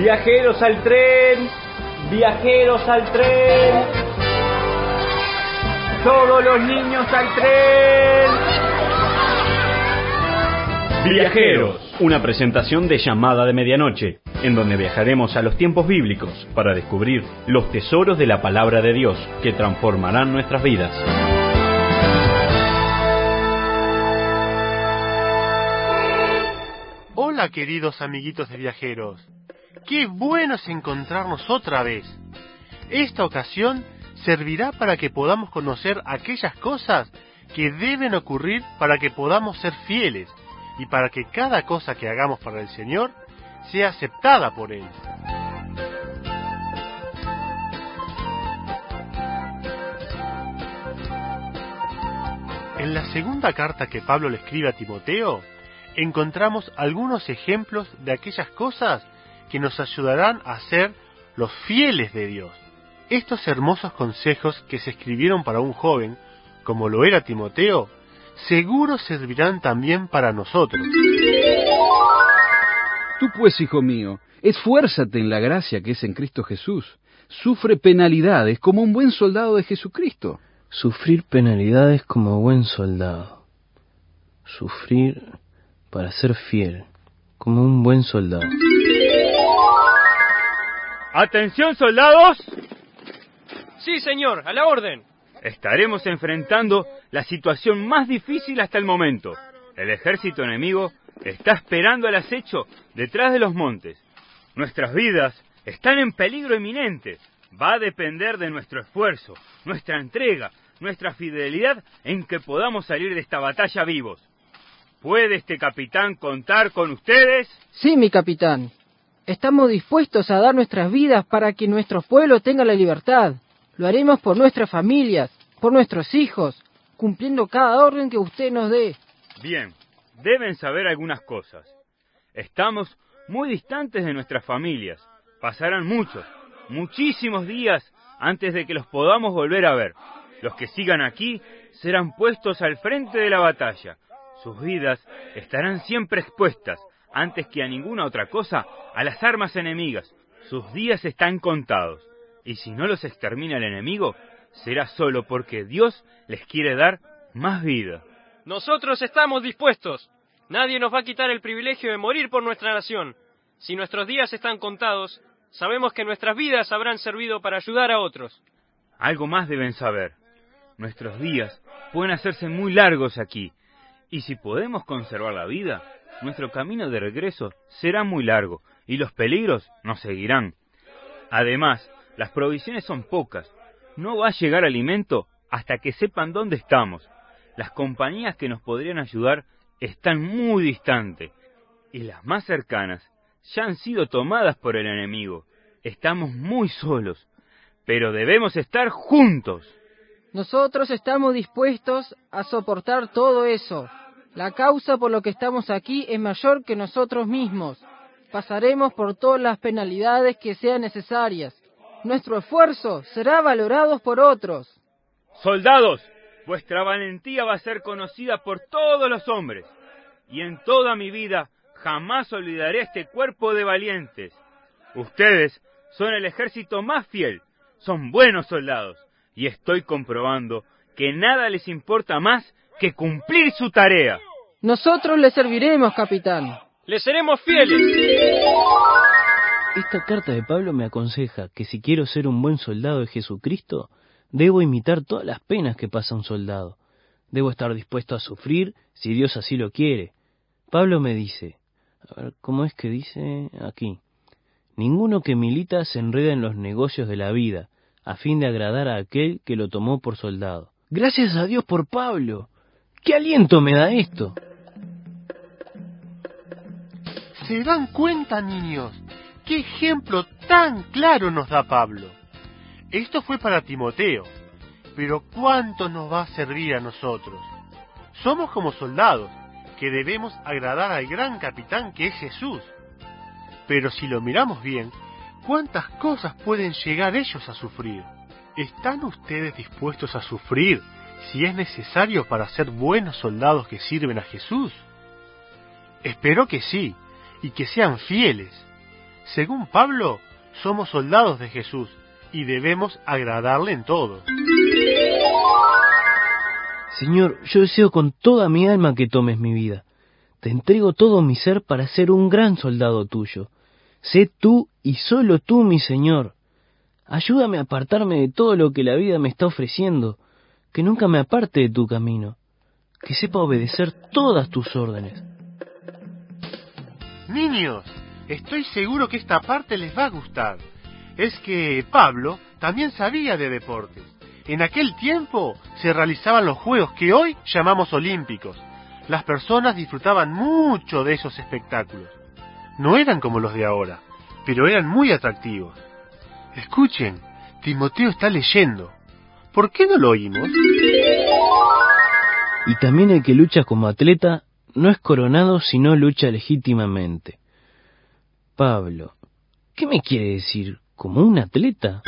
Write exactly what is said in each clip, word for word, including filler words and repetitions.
Viajeros al tren, viajeros al tren. Todos los niños al tren. Viajeros, una presentación de Llamada de Medianoche, en donde viajaremos a los tiempos bíblicos para descubrir los tesoros de la palabra de Dios que transformarán nuestras vidas. Hola, queridos amiguitos de viajeros. ¡Qué bueno es encontrarnos otra vez! Esta ocasión servirá para que podamos conocer aquellas cosas que deben ocurrir para que podamos ser fieles y para que cada cosa que hagamos para el Señor sea aceptada por Él. En la segunda carta que Pablo le escribe a Timoteo, encontramos algunos ejemplos de aquellas cosas que nos ayudarán a ser los fieles de Dios. Estos hermosos consejos que se escribieron para un joven, como lo era Timoteo, seguro servirán también para nosotros. Tú pues, hijo mío, esfuérzate en la gracia que es en Cristo Jesús. Sufre penalidades como un buen soldado de Jesucristo. Sufrir penalidades como buen soldado. Sufrir para ser fiel, como un buen soldado. ¡Atención, soldados! Sí, señor, a la orden. Estaremos enfrentando la situación más difícil hasta el momento. El ejército enemigo está esperando al acecho detrás de los montes. Nuestras vidas están en peligro inminente. Va a depender de nuestro esfuerzo, nuestra entrega, nuestra fidelidad en que podamos salir de esta batalla vivos. ¿Puede este capitán contar con ustedes? Sí, mi capitán. Estamos dispuestos a dar nuestras vidas para que nuestro pueblo tenga la libertad. Lo haremos por nuestras familias, por nuestros hijos, cumpliendo cada orden que usted nos dé. Bien, deben saber algunas cosas. Estamos muy distantes de nuestras familias. Pasarán muchos, muchísimos días antes de que los podamos volver a ver. Los que sigan aquí serán puestos al frente de la batalla. Sus vidas estarán siempre expuestas, antes que a ninguna otra cosa, a las armas enemigas. Sus días están contados. Y si no los extermina el enemigo, será solo porque Dios les quiere dar más vida. Nosotros estamos dispuestos. Nadie nos va a quitar el privilegio de morir por nuestra nación. Si nuestros días están contados, sabemos que nuestras vidas habrán servido para ayudar a otros. Algo más deben saber. Nuestros días pueden hacerse muy largos aquí. Y si podemos conservar la vida, nuestro camino de regreso será muy largo y los peligros nos seguirán. Además, las provisiones son pocas. No va a llegar alimento hasta que sepan dónde estamos. Las compañías que nos podrían ayudar están muy distantes. Y las más cercanas ya han sido tomadas por el enemigo. Estamos muy solos. Pero debemos estar juntos. Nosotros estamos dispuestos a soportar todo eso. La causa por lo que estamos aquí es mayor que nosotros mismos. Pasaremos por todas las penalidades que sean necesarias. Nuestro esfuerzo será valorado por otros. Soldados, vuestra valentía va a ser conocida por todos los hombres. Y en toda mi vida jamás olvidaré este cuerpo de valientes. Ustedes son el ejército más fiel, son buenos soldados. Y estoy comprobando que nada les importa más que cumplir su tarea. Nosotros le serviremos, capitán. Le seremos fieles. Esta carta de Pablo me aconseja que si quiero ser un buen soldado de Jesucristo, debo imitar todas las penas que pasa un soldado. Debo estar dispuesto a sufrir si Dios así lo quiere. Pablo me dice, a ver, ¿cómo es que dice aquí? Ninguno que milita se enreda en los negocios de la vida, a fin de agradar a aquel que lo tomó por soldado. Gracias a Dios por Pablo. ¡Qué aliento me da esto! ¿Se dan cuenta, niños? ¡Qué ejemplo tan claro nos da Pablo! Esto fue para Timoteo, pero ¿cuánto nos va a servir a nosotros? Somos como soldados, que debemos agradar al gran capitán que es Jesús. Pero si lo miramos bien, ¿cuántas cosas pueden llegar ellos a sufrir? ¿Están ustedes dispuestos a sufrir si es necesario para ser buenos soldados que sirven a Jesús? Espero que sí, y que sean fieles. Según Pablo, somos soldados de Jesús y debemos agradarle en todo. Señor, yo deseo con toda mi alma que tomes mi vida. Te entrego todo mi ser para ser un gran soldado tuyo. Sé tú y solo tú, mi Señor. Ayúdame a apartarme de todo lo que la vida me está ofreciendo, que nunca me aparte de tu camino, que sepa obedecer todas tus órdenes. Niños, estoy seguro que esta parte les va a gustar. Es que Pablo también sabía de deportes. En aquel tiempo se realizaban los juegos que hoy llamamos olímpicos. Las personas disfrutaban mucho de esos espectáculos. No eran como los de ahora, pero eran muy atractivos. Escuchen, Timoteo está leyendo. ¿Por qué no lo oímos? Y también el que lucha como atleta no es coronado si no lucha legítimamente. Pablo, ¿qué me quiere decir? ¿Como un atleta?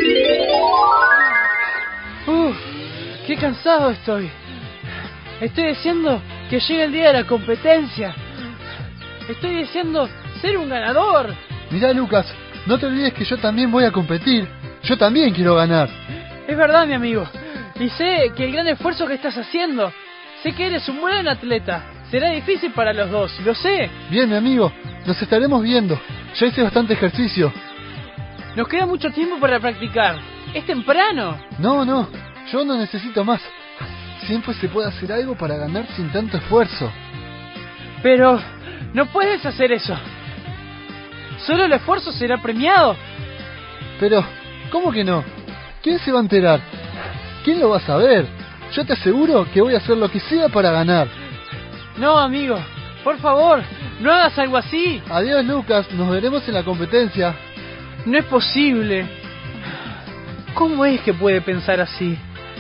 ¡Uf! ¡Qué cansado estoy! Estoy deseando que llegue el día de la competencia. Estoy deseando ser un ganador. Mirá, Lucas, no te olvides que yo también voy a competir. Yo también quiero ganar. Es verdad, mi amigo. Y sé que el gran esfuerzo que estás haciendo. Sé que eres un buen atleta. Será difícil para los dos, lo sé. Bien, mi amigo, nos estaremos viendo. Ya hice bastante ejercicio. Nos queda mucho tiempo para practicar. Es temprano. No, no, yo no necesito más. Siempre se puede hacer algo para ganar sin tanto esfuerzo. Pero no puedes hacer eso. Solo el esfuerzo será premiado. Pero, ¿cómo que no? ¿Quién se va a enterar? ¿Quién lo va a saber? Yo te aseguro que voy a hacer lo que sea para ganar. No, amigo, por favor, no hagas algo así. Adiós, Lucas, nos veremos en la competencia. No es posible. ¿Cómo es que puede pensar así?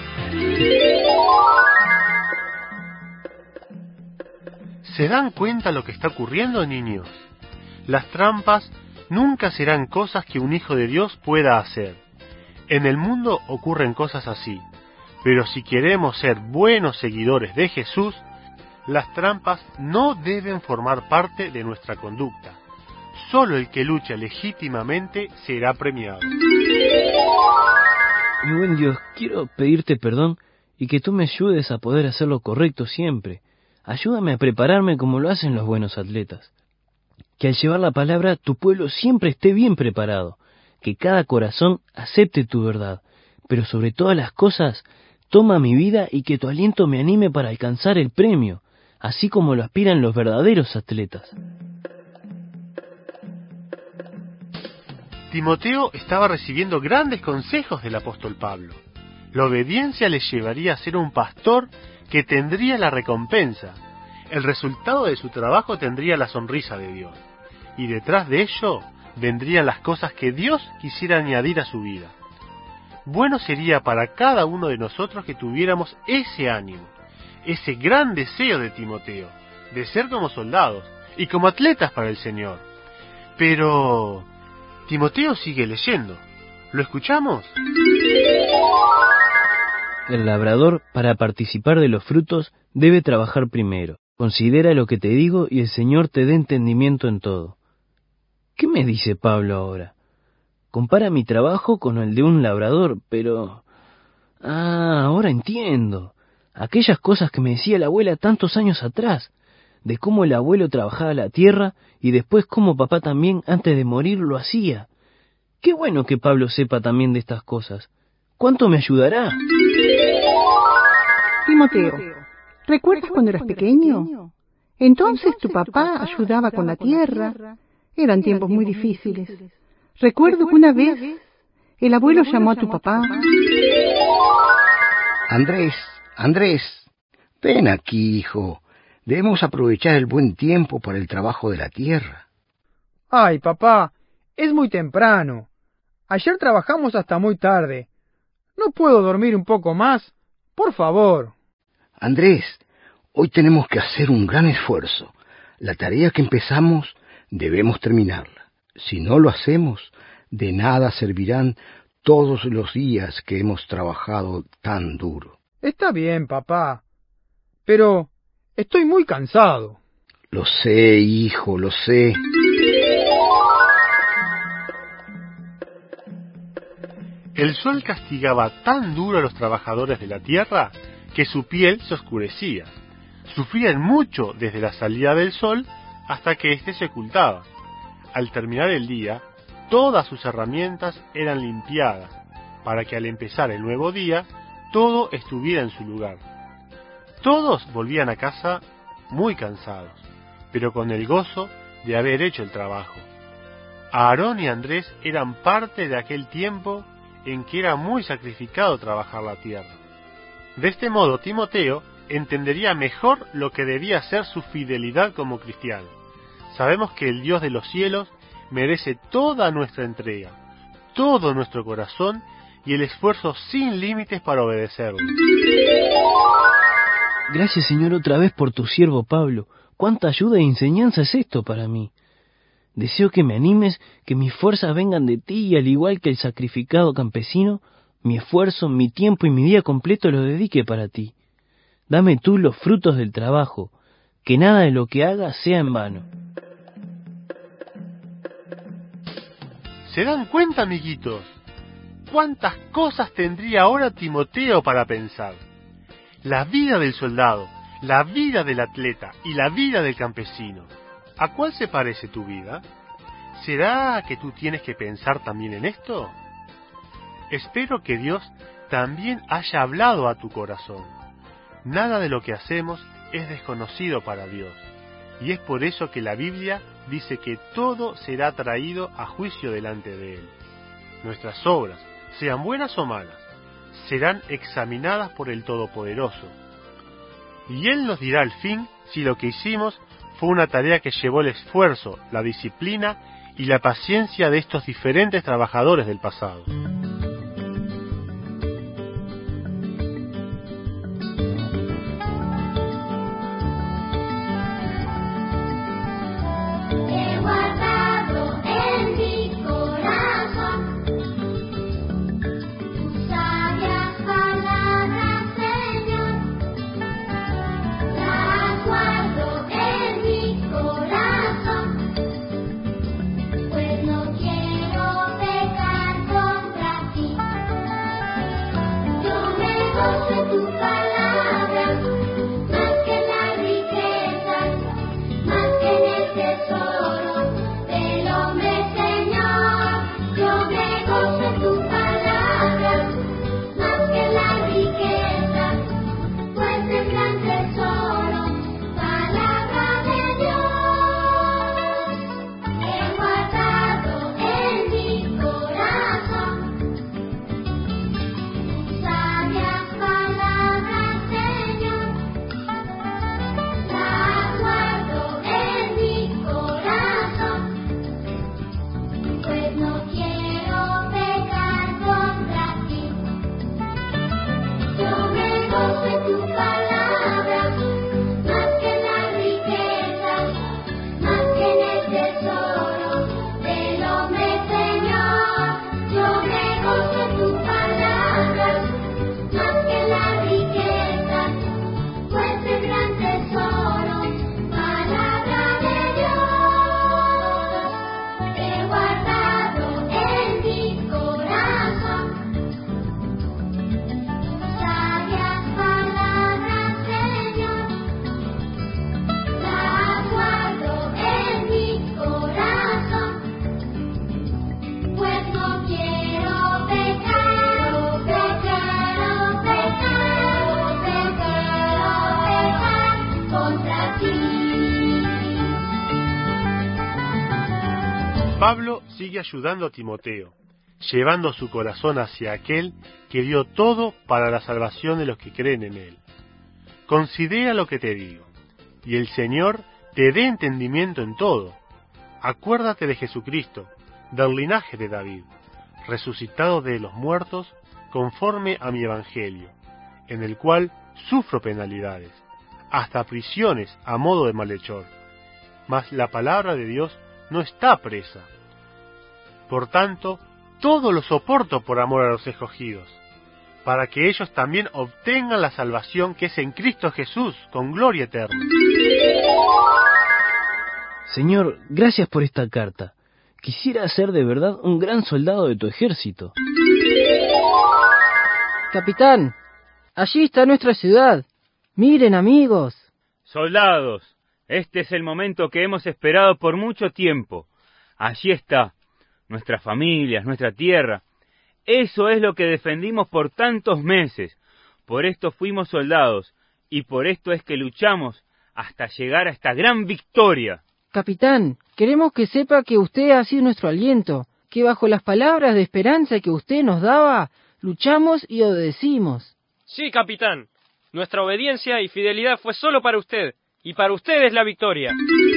¿Se dan cuenta lo que está ocurriendo, niños? Las trampas nunca serán cosas que un hijo de Dios pueda hacer. En el mundo ocurren cosas así, pero si queremos ser buenos seguidores de Jesús, las trampas no deben formar parte de nuestra conducta. Solo el que lucha legítimamente será premiado. Mi buen Dios, quiero pedirte perdón y que tú me ayudes a poder hacer lo correcto siempre. Ayúdame a prepararme como lo hacen los buenos atletas. Que al llevar la palabra tu pueblo siempre esté bien preparado. Que cada corazón acepte tu verdad. Pero sobre todas las cosas, toma mi vida y que tu aliento me anime para alcanzar el premio, así como lo aspiran los verdaderos atletas. Timoteo estaba recibiendo grandes consejos del apóstol Pablo. La obediencia le llevaría a ser un pastor que tendría la recompensa. El resultado de su trabajo tendría la sonrisa de Dios. Y detrás de ello vendrían las cosas que Dios quisiera añadir a su vida. Bueno sería para cada uno de nosotros que tuviéramos ese ánimo, ese gran deseo de Timoteo, de ser como soldados y como atletas para el Señor. Pero Timoteo sigue leyendo. ¿Lo escuchamos? El labrador, para participar de los frutos, debe trabajar primero. Considera lo que te digo y el Señor te dé entendimiento en todo. ¿Qué me dice Pablo ahora? Compara mi trabajo con el de un labrador, pero... Ah, ahora entiendo. Aquellas cosas que me decía la abuela tantos años atrás, de cómo el abuelo trabajaba la tierra y después cómo papá también antes de morir lo hacía. Qué bueno que Pablo sepa también de estas cosas. ¿Cuánto me ayudará? Timoteo, ¿recuerdas cuando eras pequeño? Entonces tu papá ayudaba con la tierra. Eran tiempos muy difíciles. Recuerdo que una vez el abuelo llamó a tu papá. Andrés, Andrés, ven aquí, hijo. Debemos aprovechar el buen tiempo para el trabajo de la tierra. Ay, papá, es muy temprano. Ayer trabajamos hasta muy tarde. ¿No puedo dormir un poco más? Por favor. Andrés, hoy tenemos que hacer un gran esfuerzo. La tarea que empezamos debemos terminarla. Si no lo hacemos, de nada servirán todos los días que hemos trabajado tan duro. Está bien, papá, pero estoy muy cansado. Lo sé, hijo, lo sé. El sol castigaba tan duro a los trabajadores de la tierra que su piel se oscurecía. Sufrían mucho desde la salida del sol hasta que éste se ocultaba. Al terminar el día, todas sus herramientas eran limpiadas, para que al empezar el nuevo día, todo estuviera en su lugar. Todos volvían a casa muy cansados, pero con el gozo de haber hecho el trabajo. Aarón y Andrés eran parte de aquel tiempo en que era muy sacrificado trabajar la tierra. De este modo, Timoteo entendería mejor lo que debía ser su fidelidad como cristiano. Sabemos que el Dios de los cielos merece toda nuestra entrega, todo nuestro corazón y el esfuerzo sin límites para obedecerlo. Gracias, Señor, otra vez por tu siervo Pablo. Cuánta ayuda e enseñanza es esto para mí. Deseo que me animes, que mis fuerzas vengan de ti y al igual que el sacrificado campesino, mi esfuerzo, mi tiempo y mi día completo lo dedique para ti. Dame tú los frutos del trabajo, que nada de lo que haga sea en vano. ¿Se dan cuenta, amiguitos? ¿Cuántas cosas tendría ahora Timoteo para pensar? La vida del soldado, la vida del atleta y la vida del campesino. ¿A cuál se parece tu vida? ¿Será que tú tienes que pensar también en esto? Espero que Dios también haya hablado a tu corazón. Nada de lo que hacemos es desconocido para Dios, y es por eso que la Biblia dice que todo será traído a juicio delante de Él. Nuestras obras, sean buenas o malas, serán examinadas por el Todopoderoso. Y Él nos dirá al fin si lo que hicimos fue una tarea que llevó el esfuerzo, la disciplina y la paciencia de estos diferentes trabajadores del pasado. Pablo sigue ayudando a Timoteo, llevando su corazón hacia aquel que dio todo para la salvación de los que creen en él. Considera lo que te digo, y el Señor te dé entendimiento en todo. Acuérdate de Jesucristo, del linaje de David, resucitado de los muertos conforme a mi evangelio, en el cual sufro penalidades, hasta prisiones a modo de malhechor. Mas la palabra de Dios no está presa. Por tanto, todo lo soporto por amor a los escogidos, para que ellos también obtengan la salvación que es en Cristo Jesús, con gloria eterna. Señor, gracias por esta carta. Quisiera ser de verdad un gran soldado de tu ejército. Capitán, allí está nuestra ciudad. Miren, amigos. Soldados, este es el momento que hemos esperado por mucho tiempo. Allí está, nuestras familias, nuestra tierra. Eso es lo que defendimos por tantos meses. Por esto fuimos soldados, y por esto es que luchamos hasta llegar a esta gran victoria. Capitán, queremos que sepa que usted ha sido nuestro aliento, que bajo las palabras de esperanza que usted nos daba, luchamos y obedecimos. Sí, capitán. Nuestra obediencia y fidelidad fue solo para usted, y para usted es la victoria.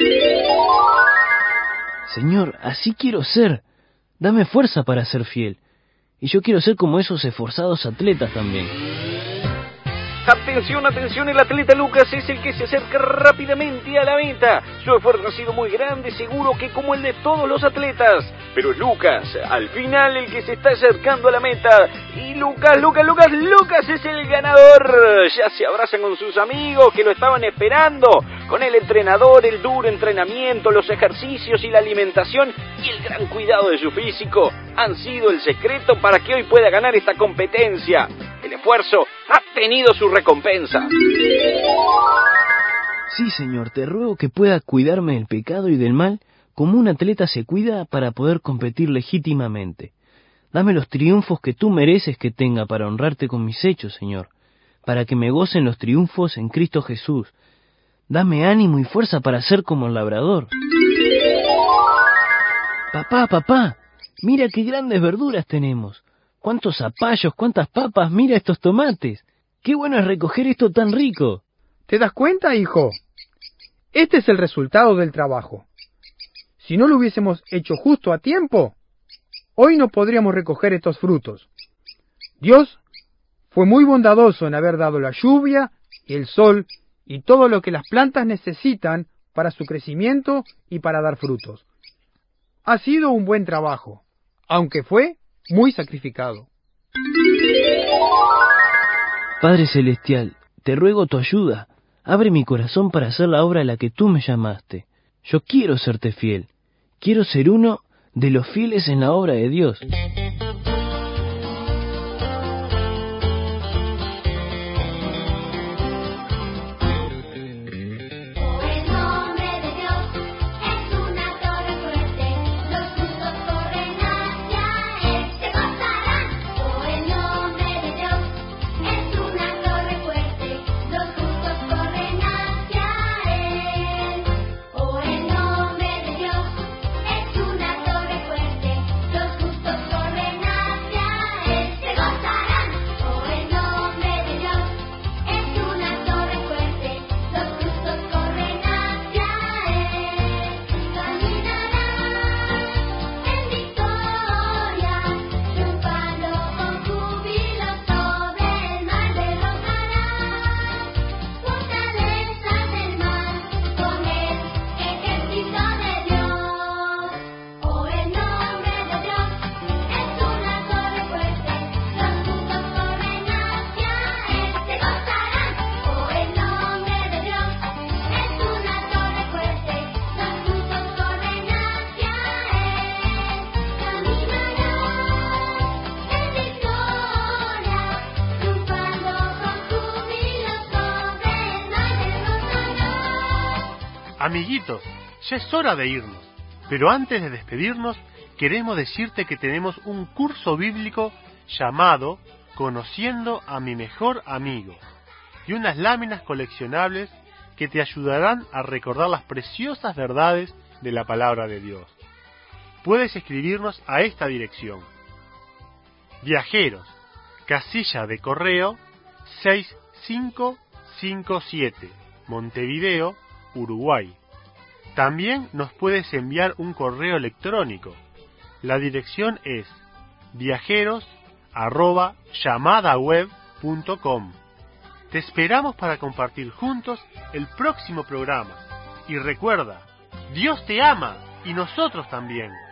Señor, así quiero ser. Dame fuerza para ser fiel. Y yo quiero ser como esos esforzados atletas también. Atención, atención, el atleta Lucas es el que se acerca rápidamente a la meta. Su esfuerzo ha sido muy grande, seguro que como el de todos los atletas. Pero es Lucas, al final, el que se está acercando a la meta. Y Lucas, Lucas, Lucas, Lucas es el ganador. Ya se abrazan con sus amigos que lo estaban esperando. Con el entrenador, el duro entrenamiento, los ejercicios y la alimentación y el gran cuidado de su físico han sido el secreto para que hoy pueda ganar esta competencia. El esfuerzo ha tenido su recompensa. Sí, Señor, te ruego que pueda cuidarme del pecado y del mal como un atleta se cuida para poder competir legítimamente. Dame los triunfos que tú mereces que tenga para honrarte con mis hechos, Señor, para que me gocen los triunfos en Cristo Jesús. Dame ánimo y fuerza para ser como el labrador. Papá, papá, mira qué grandes verduras tenemos. ¡Cuántos zapallos, cuántas papas! ¡Mira estos tomates! ¡Qué bueno es recoger esto tan rico! ¿Te das cuenta, hijo? Este es el resultado del trabajo. Si no lo hubiésemos hecho justo a tiempo, hoy no podríamos recoger estos frutos. Dios fue muy bondadoso en haber dado la lluvia y el sol y todo lo que las plantas necesitan para su crecimiento y para dar frutos. Ha sido un buen trabajo, aunque fue muy sacrificado. Padre Celestial, te ruego tu ayuda. Abre mi corazón para hacer la obra a la que tú me llamaste. Yo quiero serte fiel. Quiero ser uno de los fieles en la obra de Dios. Amiguitos, ya es hora de irnos, pero antes de despedirnos, queremos decirte que tenemos un curso bíblico llamado Conociendo a mi mejor amigo, y unas láminas coleccionables que te ayudarán a recordar las preciosas verdades de la palabra de Dios. Puedes escribirnos a esta dirección: Viajeros, casilla de correo seis cinco cinco siete, Montevideo, Uruguay. También nos puedes enviar un correo electrónico. La dirección es viajeros arroba llamadaweb punto com. Te esperamos para compartir juntos el próximo programa. Y recuerda, Dios te ama y nosotros también.